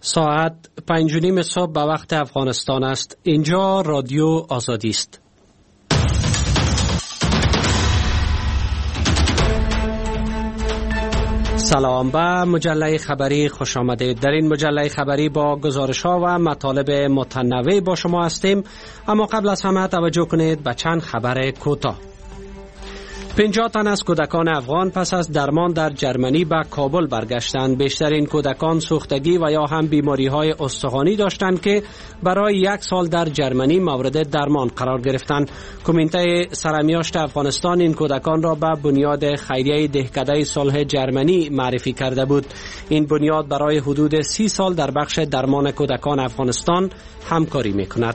ساعت 5:30 صبح به وقت افغانستان است. اینجا رادیو آزادی است. سلام، به مجله خبری خوش آمدید. در این مجله خبری با گزارش‌ها و مطالب متنوع با شما هستیم، اما قبل از همه توجه کنید به چند خبر کوتاه. 50 تن از کودکان افغان پس از درمان در جرمنی به کابل برگشتند. بیشترین کودکان سوختگی و یا هم بیماری‌های استخوانی داشتند که برای 1 سال در جرمنی مورد درمان قرار گرفتند. کمیته سرمیاشت افغانستان این کودکان را به بنیاد خیریه دهکده صلح جرمنی معرفی کرده بود. این بنیاد برای حدود 30 سال در بخش درمان کودکان افغانستان همکاری می‌کند.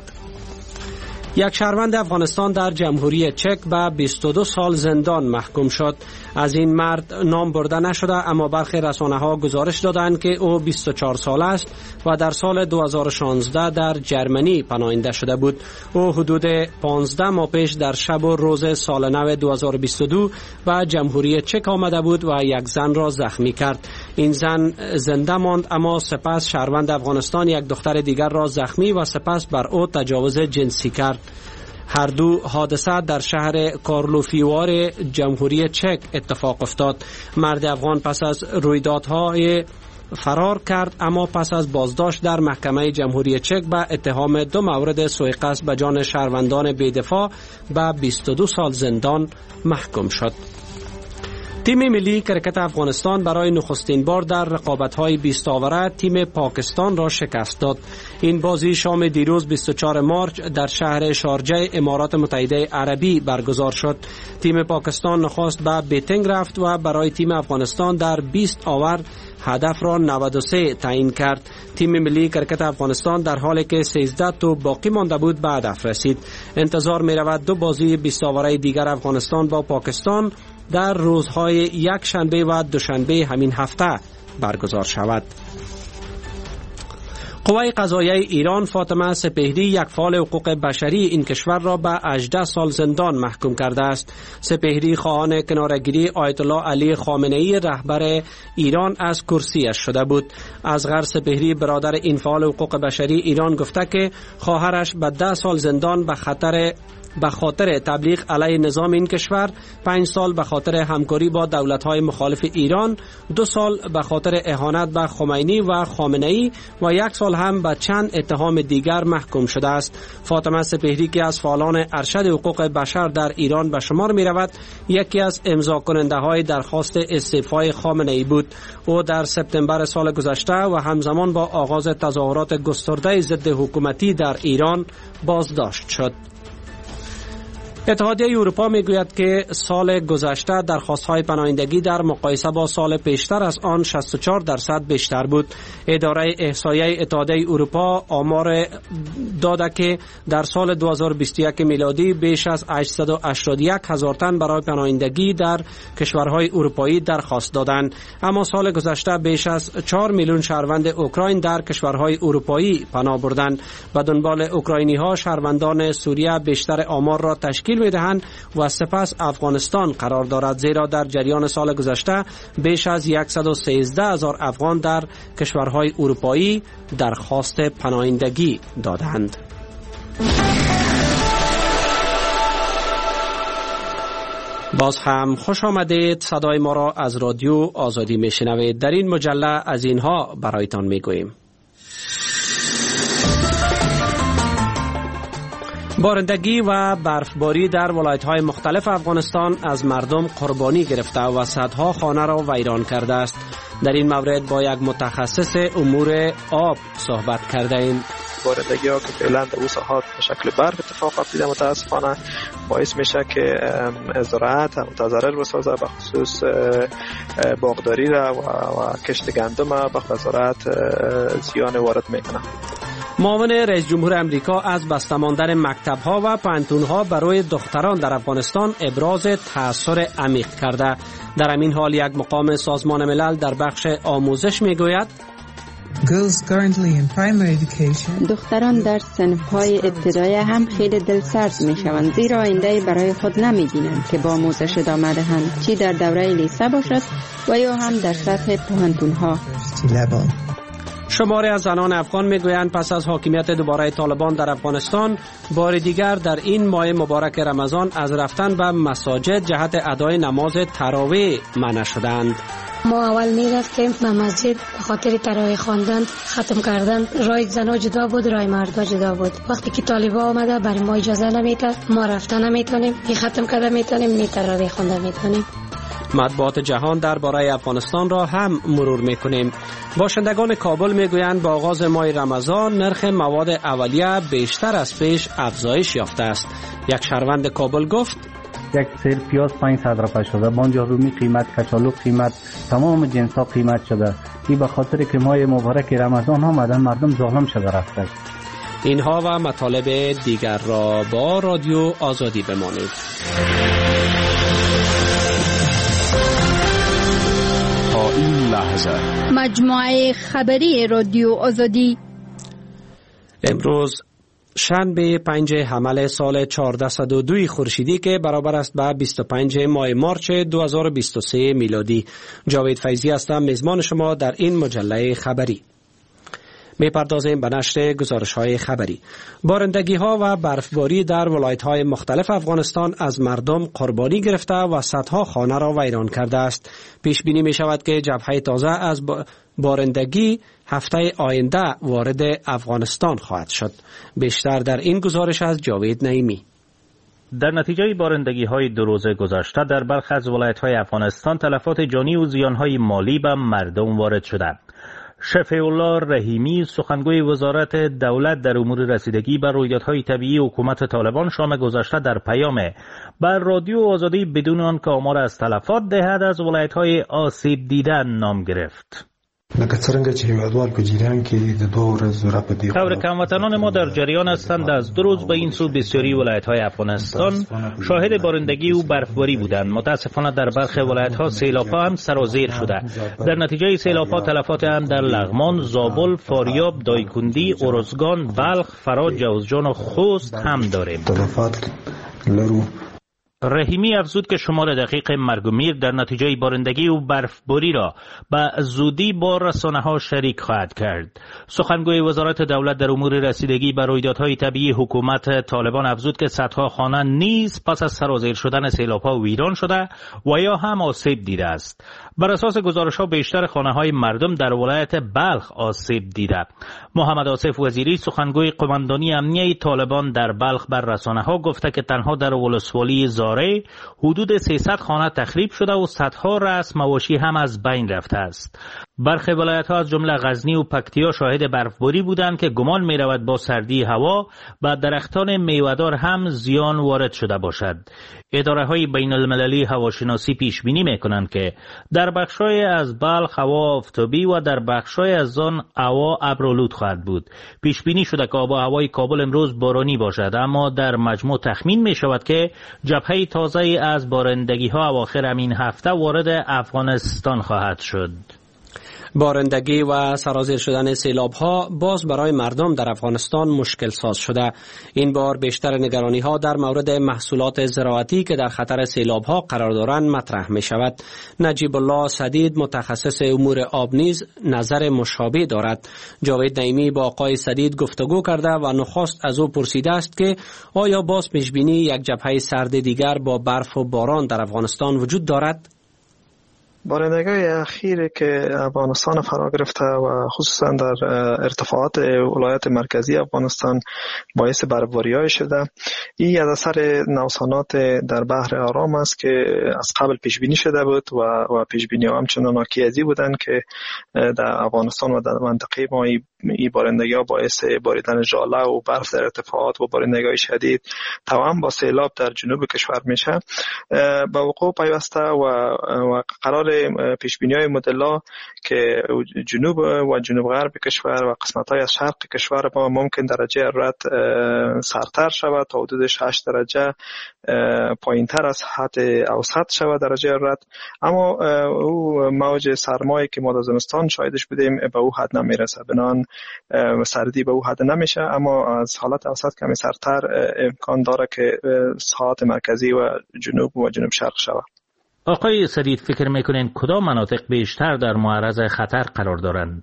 یک شهروند افغانستان در جمهوری چک به 22 سال زندان محکوم شد. از این مرد نام برده نشده، اما برخی رسانه‌ها گزارش دادند که او 24 ساله است و در سال 2016 در جرمنی پناهنده شده بود. او حدود 15 ماه پیش در شب و روز سال نو 2022 به جمهوری چک آمده بود و یک زن را زخمی کرد. این زن زنده ماند، اما سپس شهروند افغانستان یک دختر دیگر را زخمی و سپس بر او تجاوز جنسی کرد. هر دو حادثه در شهر کارلوفیوار جمهوری چک اتفاق افتاد. مرد افغان پس از رویدادهای فرار کرد، اما پس از بازداشت در محکمه جمهوری چک به اتهام 2 مورد سوء قصد به جان شهروندان بی‌دفاع به 22 سال زندان محکوم شد. تیم ملی کرکت افغانستان برای نخستین بار در رقابت‌های 20 آوره تیم پاکستان را شکست داد. این بازی شام دیروز 24 مارچ در شهر شارجه امارات متحده عربی برگزار شد. تیم پاکستان نخست به بیتینگ رفت و برای تیم افغانستان در 20 آور هدف را 93 تعیین کرد. تیم ملی کرکت افغانستان در حالی که 13 تا باقی مانده بود به هدف رسید. انتظار می رود 2 بازی 20 آوره دیگر افغانستان با پاکستان در روزهای یک شنبه و دوشنبه همین هفته برگزار شود. قوه قضاییه ایران فاطمه سپهری، یک فعال حقوق بشری این کشور را به 18 سال زندان محکوم کرده است. سپهری خواهان کناره‌گیری آیت الله علی خامنه‌ای رهبر ایران از کرسیش شده بود. اصغر سپهری برادر این فعال حقوق بشری ایران گفته که خواهرش به 10 سال زندان به خاطر تبلیغ علیه نظام این کشور، 5 سال به خاطر همکاری با دولت‌های مخالف ایران، 2 سال به خاطر اهانت به خمینی و خامنه‌ای و 1 سال هم به چند اتهام دیگر محکوم شده است. فاطمه سپهری که از فعالان ارشد حقوق بشر در ایران به شمار می رود، یکی از امضا کننده های درخواست استعفای خامنه‌ای بود. او در سپتامبر سال گذشته و همزمان با آغاز تظاهرات گسترده ضد حکومتی در ایران بازداشت شد. اتحادیه اروپا میگوید که سال گذشته درخواست‌های پناهندگی در مقایسه با سال پیشتر از آن 64% بیشتر بود. اداره احصایه اتحادیه اروپا آمار داده که در سال 2021 میلادی بیش از 881 هزار تن برای پناهندگی در کشورهای اروپایی درخواست دادند، اما سال گذشته بیش از 4 میلیون شهروند اوکراین در کشورهای اروپایی پناه بردند. به دنبال اوکراینی‌ها شهروندان سوریه بیشتر آمار را تشکیل می‌دهند و سپس افغانستان قرار دارد، زیرا در جریان سال گذشته بیش از 113 هزار افغان در کشورهای اروپایی درخواست پناهندگی دادند. باز هم خوش آمدید. صدای ما را از رادیو آزادی میشنوید. در این مجله از اینها برایتان میگوییم: بارندگی و برفباری در ولایت‌های مختلف افغانستان از مردم قربانی گرفته و صدها خانه را ویران کرده است. در این مورد با یک متخصص امور آب صحبت کرده ایم. بارندگی ها که فعلا در اون ساحات به شکل برف اتفاق افتیده متاسفانه باعث میشه که زراعت متضرر بسازه، به خصوص باغداری را و کشت گندم به زراعت زیان وارد میکنه. معاون رئیس جمهور امریکا از بسته ماندن مکتب‌ها و پانتون‌ها برای دختران در افغانستان ابراز تأثیر عمیق کرده. در همین حال یک مقام سازمان ملل در بخش آموزش میگوید دختران در صنف‌های ابتدایی هم خیلی دلسرد می‌شوند، زیرا آینده برای خود نمی‌بینند که با آموزش ادامه دهند، چی در دوره لیسه باشد و یا هم در سطح پوهنتون‌ها. شماری از زنان افغان میگویند پس از حاکمیت دوباره طالبان در افغانستان بار دیگر در این ماه مبارک رمضان از رفتن به مساجد جهت ادای نماز تراویح منع شدند. ما اول میرفتیم به مسجد به خاطر تراویح خواندن، ختم کردن. رای زنا جدا بود، رای مردا جدا بود. وقتی که طالبا آمده برای ما اجازه نمیده، ما رفتن نمیتونیم، نی ختم کردن میتونیم، نی تراویح خواندن میتونیم. مطبوعات جهان درباره افغانستان را هم مرور میکنیم. باشندگان کابل میگویند با آغاز ماه رمضان نرخ مواد اولیه بیشتر از پیش افزایش یافته است. یک شهروند کابل گفت یک سیر پیاز 500 روپیه شده، بانجا رومی قیمت، کچالو قیمت، تمام جنس ها قیمت شده. این به خاطر که ماه مبارک رمضان آمده مردم ظالم شده رفته. اینها و مطالب دیگر را با رادیو آزادی بمانید. تا این لحظه مجموعه خبری رادیو آزادی امروز شنبه 5 حمل سال 1402 خورشیدی که برابر است به 25 ماه مارچ 2023 میلادی. جاوید فیضی هستم میزبان شما در این مجله خبری. میپردازیم به نشر گزارش‌های خبری. بارندگی ها و برفباری در ولایت‌های مختلف افغانستان از مردم قربانی گرفته و صدها خانه را ویران کرده است. پیش بینی می شود که جبهه تازه از بارندگی هفته آینده وارد افغانستان خواهد شد. بیشتر در این گزارش از جاوید نعیمی. در نتیجه بارندگی‌های 2 روز گذشته در برخی از ولایت‌های افغانستان تلفات جانی و زیان‌های مالی به مردم وارد شده. شفیع الله رحیمی سخنگوی وزارت دولت در امور رسیدگی به رویدادهای طبیعی حکومت طالبان شام گذشته در پیام بر رادیو آزادی بدون آنکه آمار از تلفات دهد از ولایت‌های آسیب دیده نام گرفت. خبر هموطنان ما در جریان هستند از 2 روز به این سو بسیاری ولایت‌های افغانستان شاهد بارندگی و برفباری بودند. متاسفانه در برخی ولایت‌ها سیلاب‌ها هم سرازیر شده. در نتیجه سیلاب‌ها تلفات هم در لغمان، زابل، فاریاب، دایکندی، ارزگان، بلخ، فرا، جوزجان و خوست هم داریم. رحیمی افزود که شمار دقیق مرگ و میر در نتیجه بارندگی و برفباری را به زودی با رسانه‌ها شریک خواهد کرد. سخنگوی وزارت دولت در امور رسیدگی به رویدادهای طبیعی حکومت طالبان افزود که صدها خانه نیز پس از سرازیر شدن سیلاب‌ها ویران شده و یا هم آسیب دیده است. بر اساس گزارش‌ها بیشتر خانه‌های مردم در ولایت بلخ آسیب دیده. محمد آصف وزیری سخنگوی قماندانی امنیه طالبان در بلخ بر رسانه‌ها گفته که تنها در ولسوالی زاره حدود 300 خانه تخریب شده و صدها رأس مواشی هم از بین رفته است. برخی ولایت‌ها از جمله غزنی و پکتیا شاهد برفباری بودند که گمان می‌رود با سردی هوا و درختان میوه‌دار هم زیان وارد شده باشد. اداره‌های بین‌المللی هواشناسی پیش بینی می‌کنند که در بخش‌های از بلخ هوا آفتابی و در بخش‌های از آن هوا ابرآلود خواهد بود. پیش بینی شده که آب و هوای کابل امروز بارانی باشد، اما در مجموع تخمین می‌شود که جبهه تازه از بارندگی‌ها اواخر همین هفته وارد افغانستان خواهد شد. بارندگی و سرازیر شدن سیلاب‌ها باز برای مردم در افغانستان مشکل ساز شده. این بار بیشتر نگرانی‌ها در مورد محصولات زراعتی که در خطر سیلاب‌ها قرار دارند مطرح می‌شود. نجیب الله سدید متخصص امور آب نیز نظر مشابه دارد. جاوید نعیمی با آقای سدید گفتگو کرده و نخست از او پرسیده است که آیا باز پیش‌بینی یک جبهه سرد دیگر با برف و باران در افغانستان وجود دارد؟ بارندگی اخیری که افغانستان فرا گرفته و خصوصا در ارتفاعات ولایت مرکزی افغانستان باعث برفباری‌های شده. این از اثر نوسانات در بحر آرام است که از قبل پیش بینی شده بود و پیش بینی‌ها همچنان ناکیزی بودند که در افغانستان و در منطقه ما این بارندگی‌ها باعث باریدن ژاله و برف در ارتفاعات و بارندگی‌های شدید توأم با سیلاب در جنوب کشور میشه. به وقوع پیوسته و قرار پیشبینی‌های مدل‌ها که جنوب و جنوب غرب کشور و قسمت‌های از شرق کشور ما ممکن درجه حرارت سرتر شود تا حدود 6 درجه پایین‌تر از حد اوسط شود درجه حرارت، اما او موج سرمایی که ما در زمستان شاهدش بودیم به او حد نمیرسه، بنابراین سردی به او حد نمیشه، اما از حالت اوسط کمی سرتر امکان داره که ساحات مرکزی و جنوب شرق شود. آقای سدید فکر میکنین کدام مناطق بیشتر در معرض خطر قرار دارند؟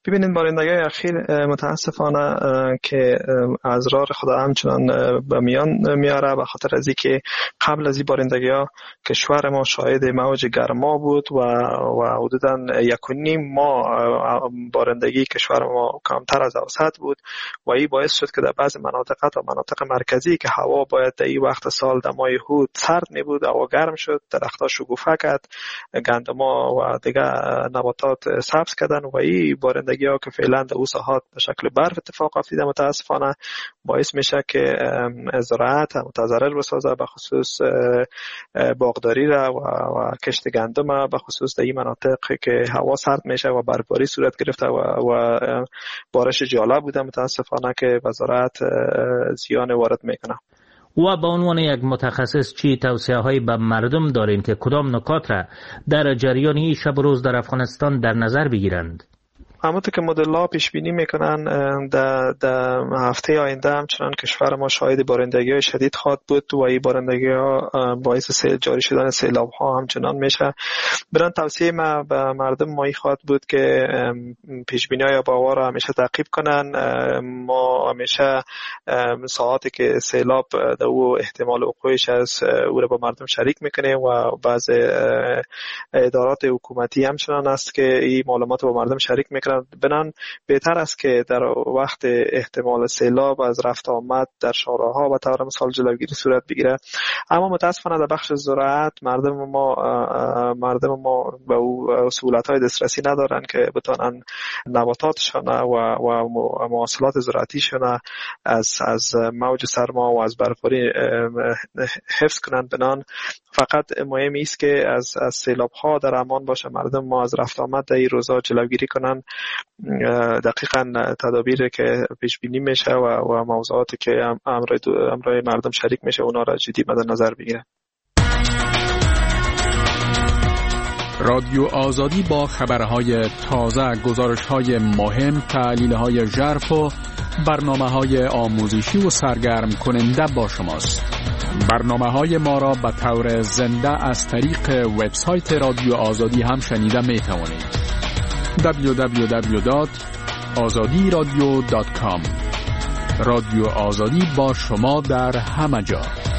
ببینید بارندگی اخیر متاسفانه که از راه خدا همچنان به میان میاره، به خاطر از اینکه قبل از این بارندگی ها کشور ما شاهد موج گرما بود و حدوداً 1.5 ماه بارندگی کشور ما کمتر از اوسط بود و این باعث شد که در بعض مناطق تا مناطق مرکزی که هوا باید در این وقت سال در ماه هود سرد می بود، هوا گرم شد، درخت‌ها شکوفه کرد، گندم‌ها و دیگه نباتات سبز کردن و این بارندگی ها که فعلا در او ساحات به شکل برف اتفاق افتیده متاسفانه باعث میشه که زراعت متضرر بسازه، به خصوص باغداری را و کشت گندم به خصوص در این مناطق که هوا سرد میشه و برفباری صورت گرفته و بارش جالب بوده متاسفانه که به زراعت زیان وارد میکنه. و به عنوان یک متخصص چی توصیه‌هایی به مردم دارین که کدام نکات را در جریان این شب و روز در افغانستان در نظر بگیرند؟ همونطور که مدل‌ها پیش بینی میکنن در هفته آینده همچنان کشور ما شاهد بارندگی‌های شدید خواهد بود و این بارندگی‌ها باعث جاری شدن سیلاب‌ها همچنان میشه. برای توصیه ما به مردم مایی خواهد بود که پیش بینی‌های آب و هوا را همیشه تعقیب کنن. ما همیشه ساعاتی که سیلاب در او احتمال وقوعش از او را با مردم شریک میکنیم و بعض ادارات حکومتی همچنان است که این معلومات با مردم شریک میکنن. بنان بهتر است که در وقت احتمال سیلاب از رفت آمد در شاهراها و طور مثال جلوگیری صورت بگیره. اما متاسفانه در بخش زراعت مردم ما به سهولت‌های دسترسی ندارن که بتونن نباتاتشون و محصولات زراعتیشون از موج سرما و از برفباری حفظ کنن. بنان فقط مهم است که از سیلاب‌ها در امان باشه، مردم ما از رفت آمد در این روزا جلوگیری کنن. دقیقاً تدابیر که پیش بینی میشه و موضوعاتی که امرای مردم شریک میشه اونا را جدی مد نظر بگیرن. رادیو آزادی با خبرهای تازه، گزارش‌های مهم، تحلیل‌های ژرف و برنامه‌های آموزشی و سرگرم کننده با شماست. برنامه‌های ما را به طور زنده از طریق وبسایت رادیو آزادی هم شنیده می‌توانید. www.azadiradio.com. رادیو آزادی با شما در همه جا.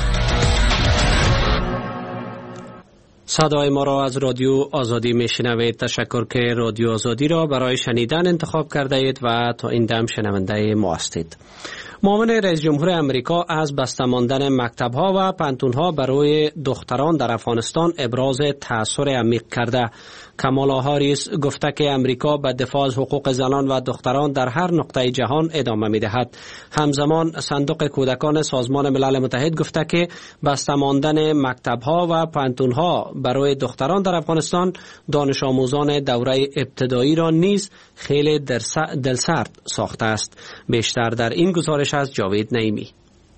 صدای ما را از رادیو آزادی میشنوید. تشکر که رادیو آزادی را برای شنیدن انتخاب کرده اید و تا این دم شنونده ما هستید. معاون رئیس جمهور امریکا از بسته ماندن مکتب‌ها و پانتون‌ها برای دختران در افغانستان ابراز تأثیر عمیق کرده. کامالا هاریس گفته که امریکا به دفاع از حقوق زنان و دختران در هر نقطه جهان ادامه می‌دهد. همزمان صندوق کودکان سازمان ملل متحد گفته که بسته ماندن مکتب‌ها و پانتون‌ها برای دختران در افغانستان دانش آموزان دوره ابتدایی را نیز خیلی دلسرد ساخته است. بیشتر در این گزارش از جاوید نعیمی.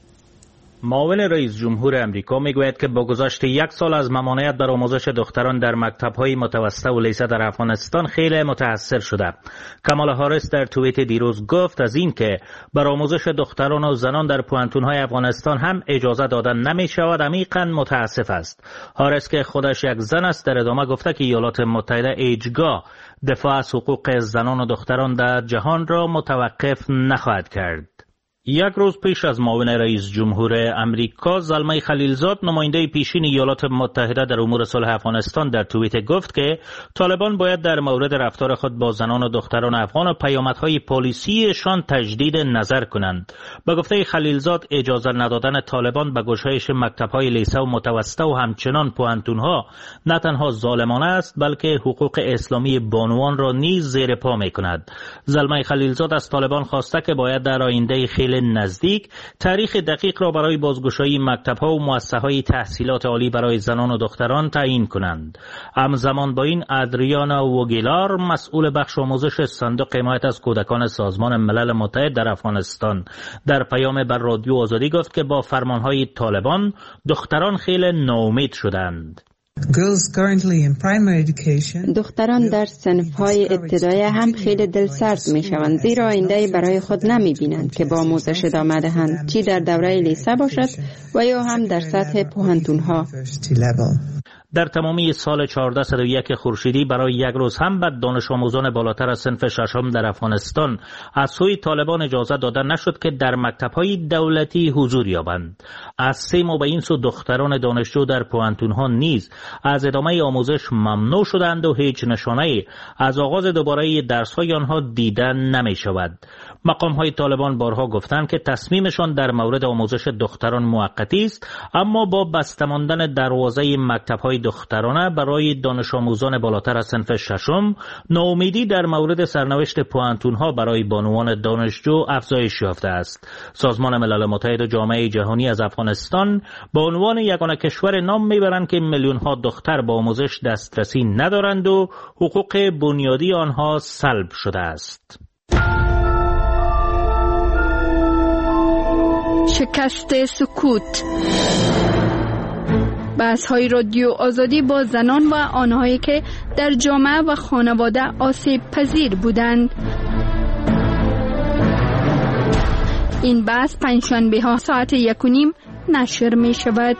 معاون رئیس جمهور امریکا میگوید که با گذشت 1 سال از ممانعت بر آموزش دختران در مکتب‌های متوسطه و لیسه در افغانستان خیلی متاثر شده. کامالا هاریس در توییت دیروز گفت از این که بر آموزش دختران و زنان در پوانتون‌های افغانستان هم اجازه دادن نمی‌شود عمیقاً متاسف است. هاریس که خودش یک زن است در ادامه گفته که ایالات متحده هیچگاه دفاع از حقوق زنان و دختران در جهان را متوقف نخواهد کرد. 1 روز پیش از معاون رئیس جمهور امریکا زلمه خلیلزاد نماینده پیشین ایالات متحده در امور صلح افغانستان در توییت گفت که طالبان باید در مورد رفتار خود با زنان و دختران افغان و پیامدهای پالیسیشان تجدید نظر کنند. با گفته خلیلزاد اجازه ندادن طالبان به گشایش مکتب‌های لیسه و متوسطه و همچنان پوانتون‌ها نه تنها ظالمانه است بلکه حقوق اسلامی بانوان را نیز زیر پا می‌کند. زلمه خلیلزاد از طالبان خواسته که باید در آینده خیلی نزدیک تاریخ دقیق را برای بازگشایی مکتب‌ها و مؤسسه‌های تحصیلات عالی برای زنان و دختران تعیین کنند. همزمان با این ادریانا وگیلار مسئول بخش آموزش صندوق حمایت از کودکان سازمان ملل متحد در افغانستان در پیام بر رادیو آزادی گفت که با فرمان‌های طالبان دختران خیلی ناامید شدند. دختران در صنف‌های ابتدایی هم خیلی دلسرد می‌شوند زیرا آینده برای خود نمی‌بینند که با آموزش ادامه دهند، چی در دوره لیسه باشد و یا هم در سطح پوهنتون‌ها. در تمامی سال 1401 خورشیدی برای یک روز هم به دانش آموزان بالاتر از صنف ششم در افغانستان از سوی طالبان اجازه داده نشد که در مکتب‌های دولتی حضور یابند. از 3 ماه به این سو دختران دانشجو در پوهنتون‌ها نیز از ادامه آموزش ممنوع شدند و هیچ نشانه‌ای از آغاز دوباره درس‌های آنها دیده نمی‌شود. مقام‌های طالبان بارها گفتند که تصمیمشان در مورد آموزش دختران موقتی است، اما با بسته ماندن دروازه مکتب‌های دخترانه برای دانش آموزان بالاتر از صنف ششم، ناامیدی در مورد سرنوشت پوهنتون‌ها برای بانوان دانشجو افزایش یافته است. سازمان ملل متحد و جامعه جهانی از افغانستان به عنوان یگانه کشور نام میبرند که میلیون‌ها دختر با آموزش دسترسی ندارند و حقوق بنیادی آنها سلب شده است. شکست سکوت. بحث‌های رادیو آزادی با زنان و آنهایی که در جامعه و خانواده آسیب پذیر بودند. این بحث پنجشنبه ها ساعت 1:30 نشر می شود.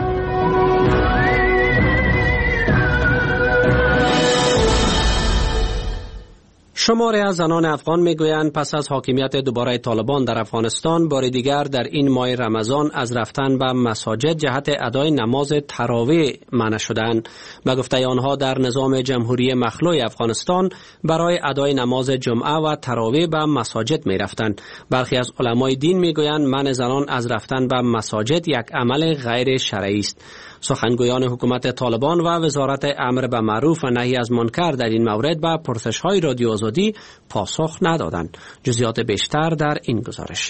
شماری از زنان افغان میگویند پس از حاکمیت دوباره طالبان در افغانستان بار دیگر در این ماه رمضان از رفتن به مساجد جهت ادای نماز تراویح منع شدند. به گفته آنها در نظام جمهوری مخلوع افغانستان برای ادای نماز جمعه و تراویح به مساجد می رفتند. برخی از علمای دین میگویند منع زنان از رفتن به مساجد یک عمل غیر شرعی است. سخنگویان حکومت طالبان و وزارت امر به معروف و نهی از منکر در این مورد به پرسش‌های رادیو آزادی پاسخ ندادند. جزئیات بیشتر در این گزارش.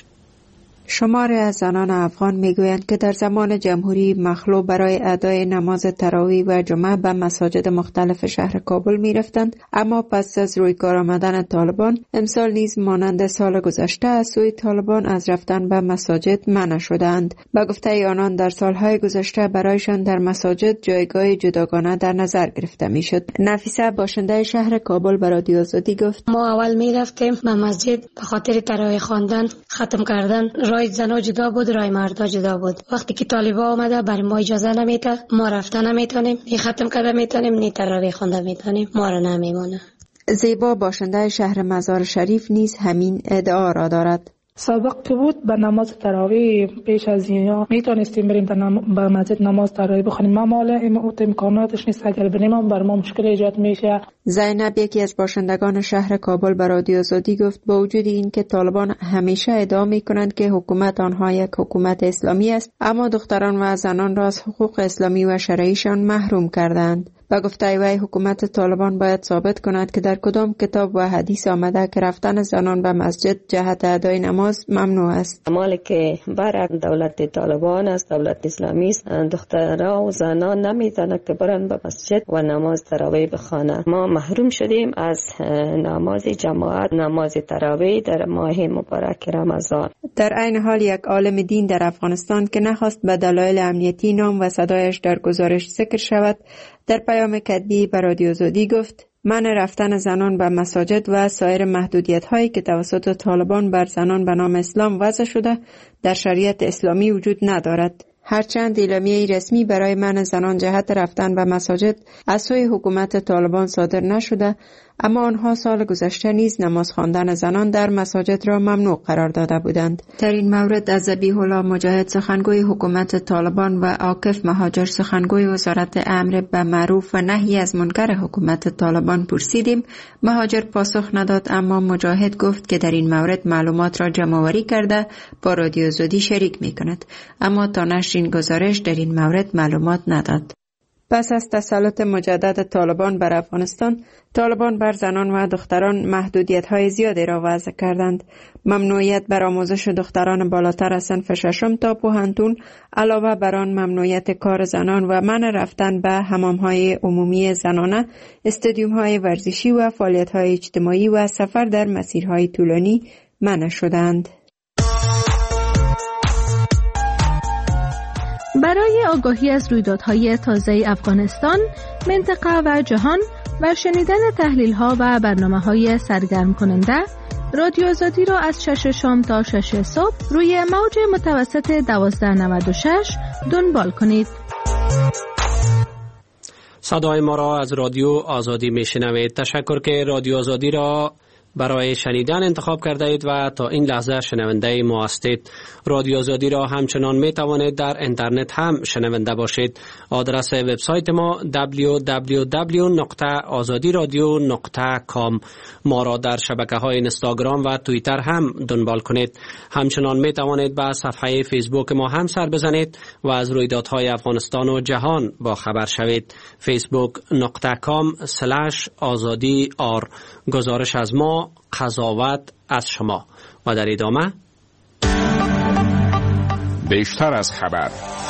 شماری از زنان افغان میگویند که در زمان جمهوری مخلوع برای ادای نماز تراویح و جمعه به مساجد مختلف شهر کابل میرفتند، اما پس از روی کار آمدن طالبان امسال نیز مانند سال گذشته از سوی طالبان از رفتن به مساجد منع شدند. به گفته آنان در سالهای گذشته برایشان در مساجد جایگاه جداگانه در نظر گرفته میشد. نفیسه باشنده شهر کابل به رادیو آزادی گفت: ما اول میرفتیم به مسجد به خاطر تراویح خواندن، ختم کردن. رای زنا جدا بود، رای مردا جدا بود. وقتی که طالبا آمده برای ما اجازه نمیده، ما رفتن نمیتونیم، نی ختم کردن میتونیم، نی تراویح خواندن میتونیم، ما را نمیمونه. زیبا باشنده شهر مزار شریف نیز همین ادعا را دارد. سابق که بود به نماز تراویح پیش از اینا میتونستیم بریم به مسجد نماز تراویح بخونیم، ما مال امکاناتش نیست، اگر بریم بر ما مشکل ایجاد میشه. زینب یکی از باشندگان شهر کابل به رادیو آزادی گفت با وجود این که طالبان همیشه ادعا میکنند که حکومت آنها یک حکومت اسلامی است، اما دختران و زنان را از حقوق اسلامی و شرعیشان محروم کردند. با گفته وی حکومت طالبان باید ثابت کند که در کدام کتاب و حدیث آمده که رفتن زنان به مسجد جهت ادای نماز ممنوع است. مالی که بر دولت طالبان است، دولت اسلامی است، دخترها و زنان نمیتونن که برن به مسجد و نماز تراویح بخوانند. ما محروم شدیم از نماز جماعت، نماز تراویح در ماه مبارک رمضان. در عین حال یک عالم دین در افغانستان که نخواست به دلایل امنیتی نام و صدایش در گزارش ذکر شود، در پیام کتبی به رادیو آزادی گفت: منع رفتن زنان به مساجد و سایر محدودیت‌هایی که توسط طالبان بر زنان به نام اسلام وضع شده در شریعت اسلامی وجود ندارد. هرچند اعلامیه رسمی برای منع زنان جهت رفتن به مساجد از سوی حکومت طالبان صادر نشده، اما آنها سال گذشته نیز نماز خواندن زنان در مساجد را ممنوع قرار داده بودند. در این مورد از ذبیح الله مجاهد سخنگوی حکومت طالبان و عاکف مهاجر سخنگوی وزارت امر به معروف و نهی از منکر حکومت طالبان پرسیدیم. مهاجر پاسخ نداد، اما مجاهد گفت که در این مورد معلومات را جمع‌آوری کرده با رادیو آزادی شریک می‌کند، اما تا نشر این گزارش در این مورد معلومات نداد. پس از تسلط مجدد طالبان بر افغانستان، طالبان بر زنان و دختران محدودیت‌های زیادی را وضع کردند. ممنوعیت بر آموزش دختران بالاتر از صنف ششم تا پوهنتون، علاوه بر آن ممنوعیت کار زنان و منع رفتن به حمام‌های عمومی زنانه، استادیوم‌های ورزشی و فعالیت‌های اجتماعی و سفر در مسیرهای طولانی منع شدند. برای آگاهی از رویدادهای تازه افغانستان، منطقه و جهان و شنیدن تحلیل‌ها و برنامه‌های سرگرم کننده، رادیو آزادی را از 6 شام تا 6 صبح روی موج متوسط 1296 دنبال کنید. صدای ما را از رادیو آزادی میشنوید. تشکر که رادیو آزادی را برای شنیدن انتخاب کرده اید و تا این لحظه شنونده ما هستید. رادیو آزادی را همچنان می توانید در اینترنت هم شنونده باشید. آدرس وبسایت ما www.azadiradio.com. ما را در شبکه‌های اینستاگرام و توییتر هم دنبال کنید. همچنان می توانید به صفحه فیسبوک ما هم سر بزنید و از رویدادهای افغانستان و جهان با خبر شوید. facebook.com/azadi.r. گزارش از ما، قضاوت از شما. و در ادامه بیشتر از خبر.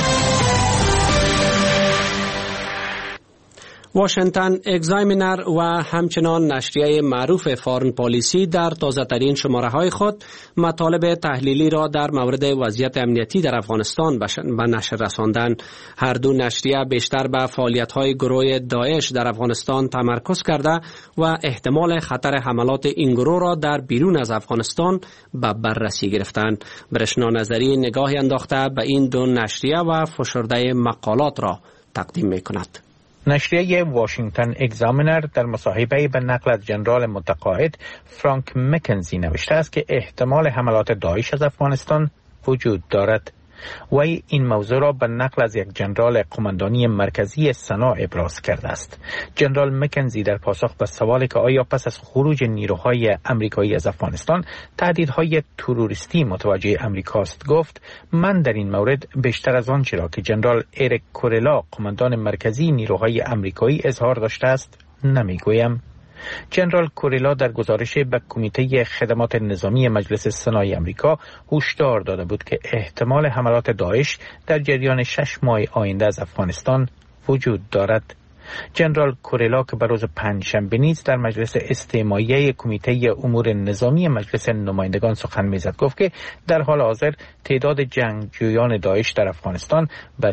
واشنگتن اگزامینر و همچنان نشریه معروف فارن پالیسی در تازه ترین شماره های خود مطالب تحلیلی را در مورد وضعیت امنیتی در افغانستان به نشر رساندن. هر دو نشریه بیشتر به فعالیت های گروه داعش در افغانستان تمرکز کرده و احتمال خطر حملات این گروه را در بیرون از افغانستان به بررسی گرفتند. برشنا نظری نگاهی انداخته به این دو نشریه و فشرده مقالات را تقدیم می کند. نشریه واشنگتن اگزامینر در مصاحبه به نقل از ژنرال متقاعد فرانک مکنزی نوشته است که احتمال حملات داعش از افغانستان وجود دارد. وی این موضوع را به نقل از یک ژنرال قماندانی مرکزی سنا ابراز کرده است. ژنرال مکنزی در پاسخ به سوالی که آیا پس از خروج نیروهای آمریکایی از افغانستان تهدیدهای تروریستی متوجه امریکاست گفت: من در این مورد بیشتر از آنچه را که ژنرال اریک کورلا قماندان مرکزی نیروهای آمریکایی اظهار داشته است نمیگویم. ژنرال کوریلا در گزارش به کمیته خدمات نظامی مجلس سنای آمریکا هشدار داده بود که احتمال حملات داعش در جریان 6 ماه آینده از افغانستان وجود دارد. ژنرال کوریلا که به روز پنجشنبه نیز در مجلس استماعیه کمیته امور نظامی مجلس نمایندگان سخن میزد گفت که در حال حاضر تعداد جنگجویان داعش در افغانستان به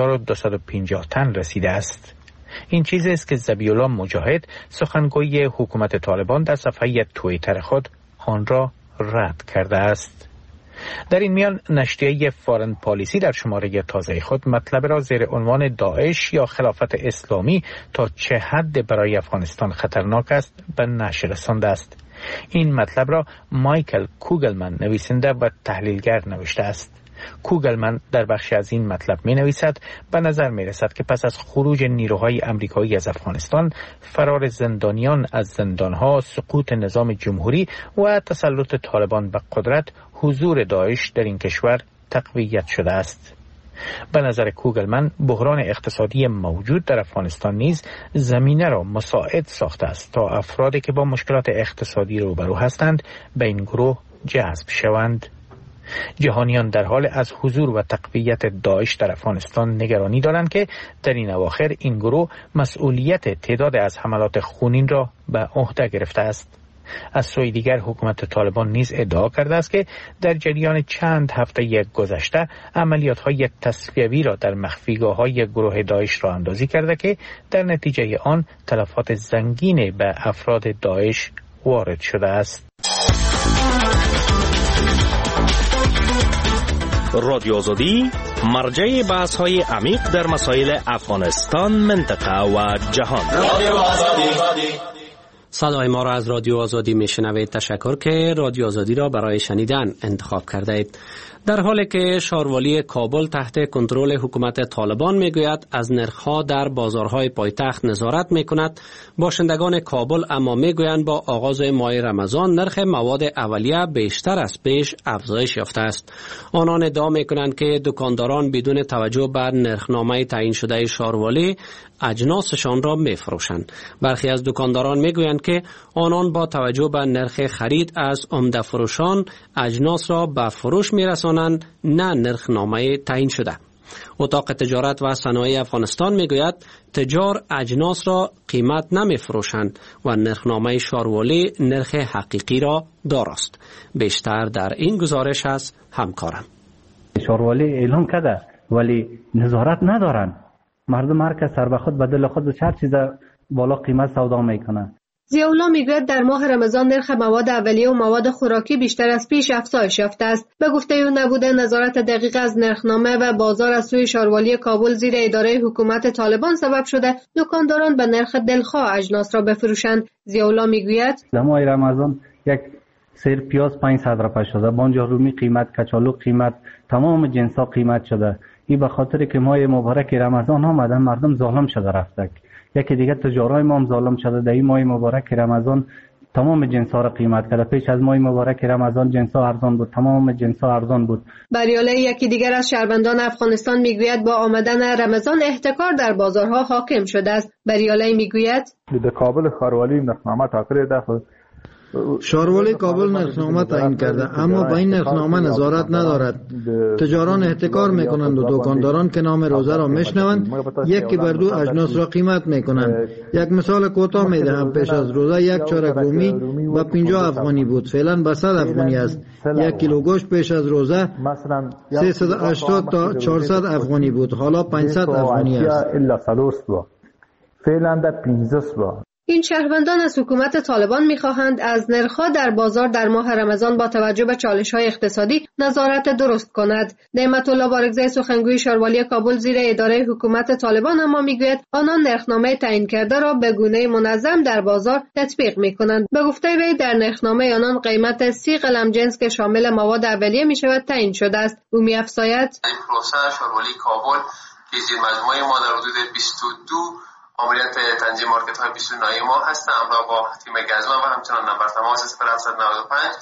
2250 تن رسیده است. این چیزی است که ذبیح‌الله مجاهد سخنگوی حکومت طالبان در صفحه توییتر خود آن را رد کرده است. در این میان نشریه فارن پالیسی در شماره تازه خود مطلب را زیر عنوان داعش یا خلافت اسلامی تا چه حد برای افغانستان خطرناک است به نشر رسانده است. این مطلب را مایکل کوگلمن نویسنده و تحلیلگر نوشته است. کوگلمن در بخش از این مطلب می نویسد: به نظر می رسد که پس از خروج نیروهای آمریکایی از افغانستان، فرار زندانیان از زندانها، سقوط نظام جمهوری و تسلط طالبان به قدرت، حضور داعش در این کشور تقویت شده است. به نظر کوگلمن بحران اقتصادی موجود در افغانستان نیز زمینه را مساعد ساخته است تا افرادی که با مشکلات اقتصادی روبرو هستند به این گروه جذب شوند. جهانیان در حال از حضور و تقویت داعش در افغانستان نگرانی دارند که در این اواخر این گروه مسئولیت تعداد از حملات خونین را به عهده گرفته است. از سوی دیگر حکومت طالبان نیز ادعا کرده است که در جریان چند هفته گذشته عملیات‌های تصفیوی را در مخفیگاه‌های گروه داعش راه اندازی کرده که در نتیجه آن تلفات سنگین به افراد داعش وارد شده است. رادیو آزادی مرجع بحث‌های عمیق در مسائل افغانستان، منطقه و جهان. رادیو آزادی. صدای ما را از رادیو آزادی میشنوید. تشکر که رادیو آزادی را برای شنیدن انتخاب کرده اید. در حالی که شاروالی کابل تحت کنترل حکومت طالبان میگوید از نرخ‌ها در بازارهای پایتخت نظارت میکند، باشندگان کابل اما میگویند با آغاز ماه رمضان نرخ مواد اولیه بیشتر از پیش افزایش یافته است. آنان ادعا میکنند که دکانداران بدون توجه بر نرخنامه تعیین شده شاروالی اجناسشان را میفروشند. برخی از دکانداران میگویند که آنان با توجه به نرخ خرید از عمده فروشان اجناس را به فروش میرسانند، نه نرخنامه تعیین شده. اتاق تجارت و صنایع افغانستان میگوید تجار اجناس را قیمت نمیفروشند و نرخنامه شاروالی نرخ حقیقی را دارست. بیشتر در این گزارش از همکارم. شاروالی اعلام کرده ولی نظارت ندارن. مردم هر کس سر به خود به دل خود هر چیز بالا قیمت سودا میکنه. ضیاءالله میگوید در ماه رمضان نرخ مواد اولیه و مواد خوراکی بیشتر از پیش افزایش یافته است. به گفته او نبوده نظارت دقیق از نرخنامه و بازار از سوی شاروالی کابل زیر اداره حکومت طالبان سبب شده دکانداران به نرخ دلخواه اجناس را بفروشند. ضیاءالله میگوید در ماه رمضان یک سیر پیاز 500 روپیه شده، بانجا رومی قیمت، کچالو قیمت، تمام جنس ها قیمت شده. این به خاطر که ماه مبارک رمضان آمده مردم ظالم شده رفته. یکی دیگه تجارای ما هم ظالم شده. در این ماه مبارک رمضان تمام جنس ها را قیمت کرده. پیش از ماه مبارک رمضان جنس ها ارزان بود، تمام جنس ها ارزان بود. بریاله یکی دیگر از شهروندان افغانستان میگوید با آمدن رمضان احتکار در بازارها حاکم شده است. بریاله میگوید در کابل خاروالی نرخنامه تاخیر دفعه شاروالی کابل نرخنامه تعیین کرده، اما با این نرخنامه نظارت ندارد. تجاران احتکار میکنند و دکانداران که نام روزه را میشنوند یکی بر دو اجناس را قیمت میکنند. یک مثال کوتاه میدهم. پیش از روزه یک چارک رومی با 50 افغانی بود، فعلا به 100 افغانی است. یک کیلو گوشت پیش از روزه 380 تا 400 افغانی بود، حالا 500 افغانی است. فعلا در 500. این شهروندان از حکومت طالبان می‌خواهند از نرخ‌ها در بازار در ماه رمضان با توجه به چالش‌های اقتصادی نظارت درست کند. نعمت الله بارگزی سخنگوی شاروالی کابل زیر اداره حکومت طالبان اما میگوید آنان نرخنامه تعیین کرده را به گونه منظم در بازار تطبیق می‌کنند. به گفته وی در نرخنامه آنان قیمت 30 قلم جنس که شامل مواد اولیه می‌شود تعیین شده است. او می‌افزاید پروسه شاروالی کابل که زیر مجموعه ما در حدود 22 ماموریت تنظیم مارکت های 29 ما هستم همراه با تیم گزمه و همچنان نمبر تماس 0795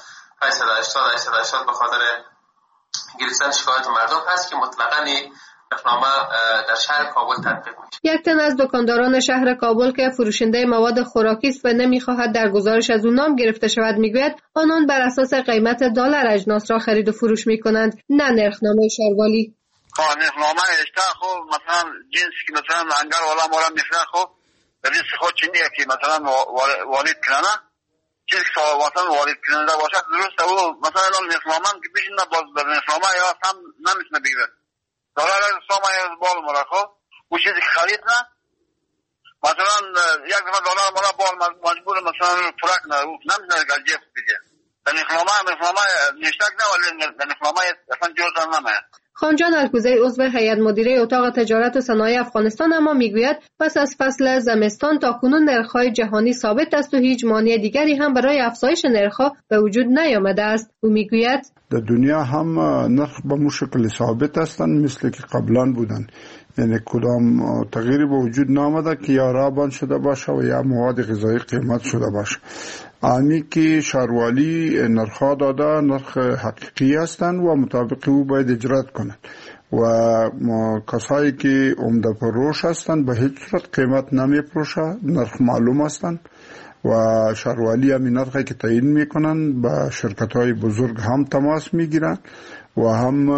880 به خاطر گرفتن شکایت مردم هست که مطلقاً نرخنامه در شهر کابل تطبیق میشه. یک تن از دکانداران شهر کابل که فروشنده مواد خوراکی است و نمیخواهد در گزارش از او نام گرفته شود میگوید آنان بر اساس قیمت دلار اجناس را خرید و فروش میکنند نه نرخنامه شاروالی. نرخنامه اشته خب مثلا جنسی که مثلا انگر والا مورا میخواه خب در ریس خود چنیه که مثلا والید کننه چیزی که مثلا والید کننده باشد درسته او مثلا نرخنامه که بیشن باز در نرخنامه یا هم نمیتونه بگیره دلار نرخنامه یا بال مورا خب او چیزی که خرید نه مثلا یک دفعه دلار مورا بال مجبور مثلا فرق نه او نمیتونه گلجیف بگه در نرخنامه نشتک نه ولی در نرخنامه اصلا جوزن نمیه. خانجان الکوزی عضو هیئت مدیره اتاق تجارت و صنایع افغانستان اما میگوید پس از فصل زمستان تا کنون نرخ‌های جهانی ثابت است و هیچ مانع دیگری هم برای افزایش نرخ‌ها به وجود نیامده است. او میگوید در دنیا هم نرخ به مو شکل ثابت هستند مثل که قبلا بودند، یعنی کدام تغییری به وجود نامده که یا رابان شده باشه و یا مواد غذایی قیمت شده باشه. آنی که شاروالی نرخ داده نرخ حقیقی هستند و مطابق او باید اجرات کنند و کسایی که عمده فروش هستند به هیچ صورت قیمت نمی پروشه، نرخ معلوم هستند و شاروالی همین نرخی که تعیین میکنند با شرکت های بزرگ هم تماس میگیرند و هم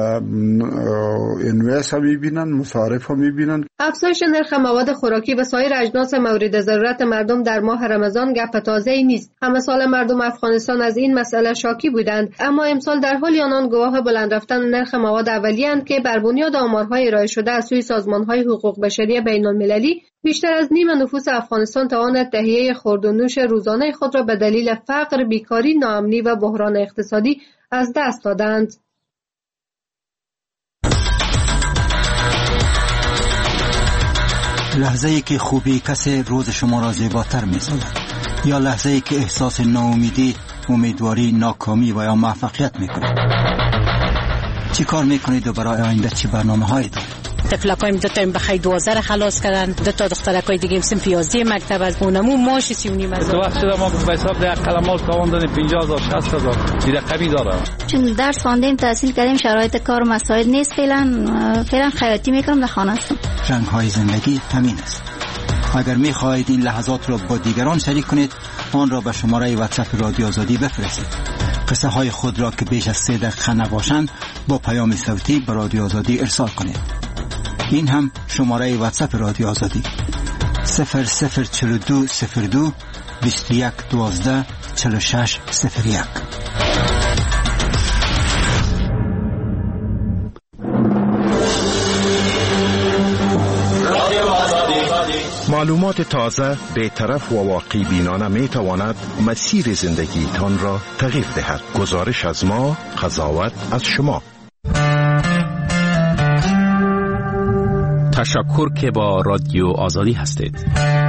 انویس هم میبینن، مصارف هم میبینن. افزایش نرخ مواد خوراکی و سایر اجناس مورد ضرورت مردم در ماه رمضان گپ تازه‌ای نیست. همه سال مردم افغانستان از این مسئله شاکی بودند، اما امسال در حالی آنان گواه بلند رفتن نرخ مواد اولیه اند که بر بنیاد آمارهای ارائه شده از سوی سازمان‌های حقوق بشری بین‌المللی بیشتر از نیم نفوس افغانستان تواند تهیه خورد و نوش روزانه خود را به دلیل فقر، بیکاری، ناامنی و بحران اقتصادی از دست دادند. لحظه‌ای که خوبی کسی روز شما را زیباتر می‌سازد یا لحظه‌ای که احساس ناامیدی، امیدواری، ناکامی و یا موفقیت می‌کنید. چی کار می‌کنید و برای آینده چه برنامه‌هایی دارید؟ تفلکایم دو تا بخیر 12 خلاص کردن، دو تا دخترکای دیگه صنف 11 مکتب از اونمو ماش 39,000 تو وقت شده ما به حساب ده کلمات کاوندن 50,000 60,000 این رقمی داره. چون درس خواندیم تحصیل کردیم شرایط کار و مسائل نیست، فعلا خیاطی میکنم در خانه هستم. رنگ‌های زندگی همین است. اگر می‌خواهید این لحظات را با دیگران شریک کنید آن را به شماره واتساپ رادیو آزادی بفرستید. قصه های خود را که بیش از 3 دقیقه نباشند با پیام صوتی به رادیو آزادی ارسال کنید. این هم شماره واتساپ رادیو آزادی 004202 21 12 46 01. معلومات تازه بی‌طرف و واقع بینانه می تواند مسیر زندگی تان را تغییر دهد. گزارش از ما، قضاوت از شما. تشکر که با رادیو آزادی هستید.